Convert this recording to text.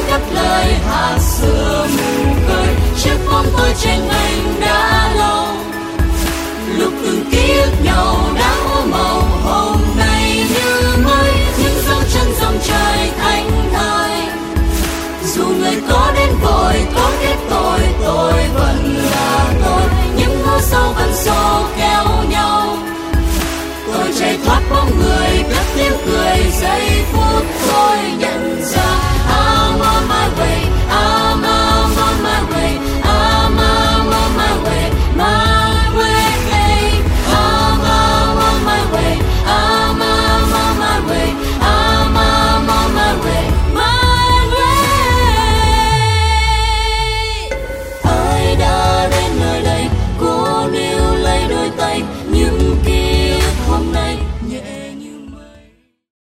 cất lời hạt sữa mù khơi, chiếc bóng tôi trên anh đã lâu. Lúc từng ký ức nhau đã ôm màu hôm nay như mới, những dấu chân dòng trời thanh thơi. Dù người có đến vội có kết tôi vẫn là tôi, những hố sâu vẫn xô kéo nhau. Tôi chạy thoát bóng người cất tiếng cười, giây phút tôi nhận ra I'm on my way, I'm on my way, I'm on my way, my way. I'm on my way, I'm on my way, I'm on my way, my way. Ai đã đến nơi đây, cô níu lấy đôi tay, những ký ức hôm nay nhẹ